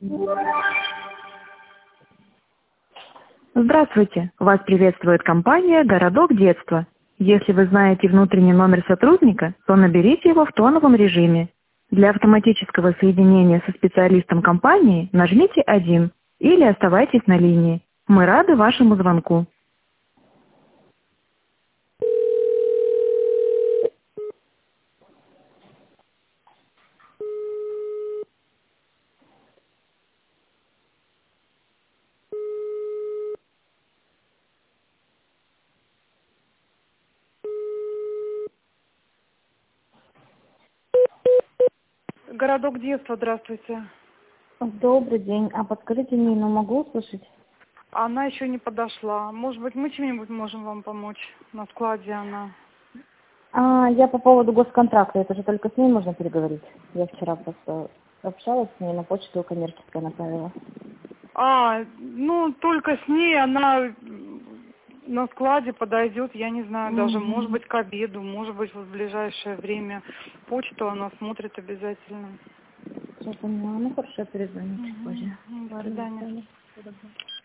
Здравствуйте! Вас приветствует компания «Городок детства». Если вы знаете внутренний номер сотрудника, то наберите его в тоновом режиме. Для автоматического соединения со специалистом компании нажмите 1 или оставайтесь на линии. Мы рады вашему звонку. Городок детства, здравствуйте. Добрый день. А подскажите мне, могу услышать? Она еще не подошла. Может быть, мы чем-нибудь можем вам помочь? На складе она. Я по поводу госконтракта. Это же только с ней можно переговорить. Я вчера просто общалась с ней, на почту коммерческая направила. Ну, только с ней она на складе подойдет, я не знаю, даже, может быть, к обеду, может быть, в ближайшее время. Почту она смотрит обязательно. Все поняла. Ну хорошо, я перезвоню чуть позже. До Ладно, свидания. до свидания.